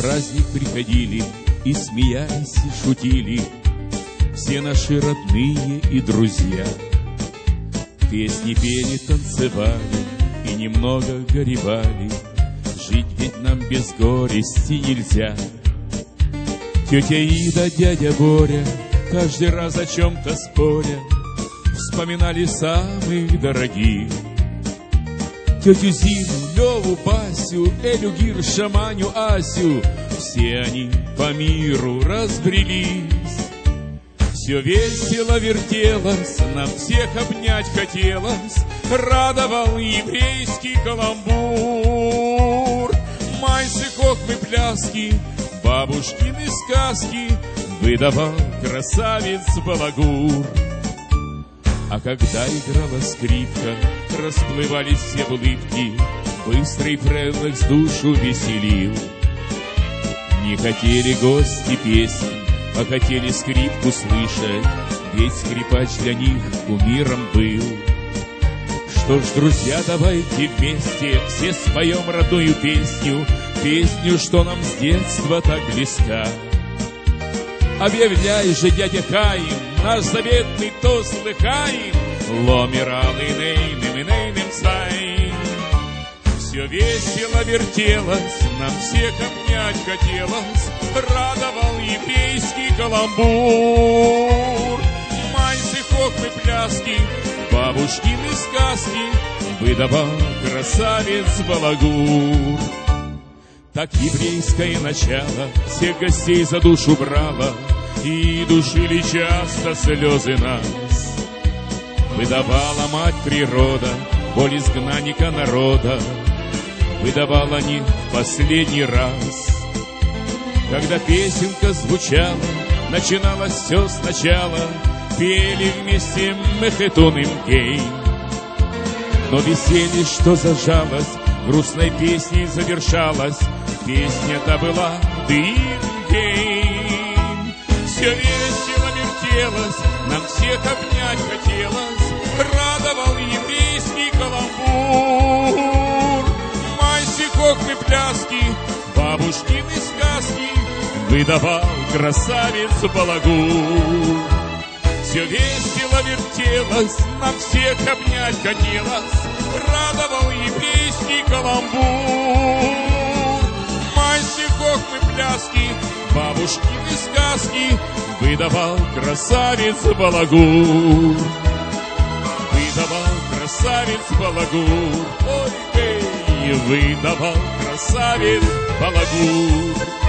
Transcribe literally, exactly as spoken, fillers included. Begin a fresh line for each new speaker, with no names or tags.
праздник приходили и смеялись, и шутили все наши родные и друзья. Песни пели, танцевали и немного горевали. Жить ведь нам без горести нельзя. Тетя Ида, дядя Боря, каждый раз о чем-то споря, вспоминали самых дорогих. Тетю Зину, Леву, Басю, Элю, Гирша, Маню, Асю, все они по миру разбрелись. Все весело вертелось, нам всех обнять хотелось, радовал еврейский каламбур. Майсы, хохмы, пляски, бабушкины сказки выдавал красавец балагур. А когда играла скрипка, расплывались все в улыбки, быстрый Фреллекс душу веселил. Не хотели гости песни, а хотели скрипку слышать, ведь скрипач для них кумиром был. Что ж, друзья, давайте вместе все споем родную песню, песню, что нам с детства так близка. Объявляй же, дядя Хаим, наш заветный тост лыхаем, ломирал и нейным, и нейным свайм. Все весело вертелось, нам всех обнять хотелось, радовал еврейский каламбур. Майсы, хохмы, пляски, бабушкины сказки выдавал красавец балагур. Так еврейское начало всех гостей за душу брало, и душили часто слезы нас. Выдавала мать природа боль изгнанника народа, выдавала не в последний раз. Когда песенка звучала, начиналось все сначала, пели вместе Мехетон и Мкей. Но веселье, что зажалось, грустной песней завершалась, песня-то была Дым-Гейм. Все весело вертелось, нам всех обнять хотелось, радовал еврейский каламбур. Майсы, хохмы, пляски, бабушкины сказки выдавал красавец балагур. Все весело вертелось, нам всех обнять хотелось, радовал еврейский каламбур. Майсы, хохмы, пляски, бабушкины сказки выдавал красавец балагур. Выдавал красавец балагур. Ой, эй, выдавал красавец балагур.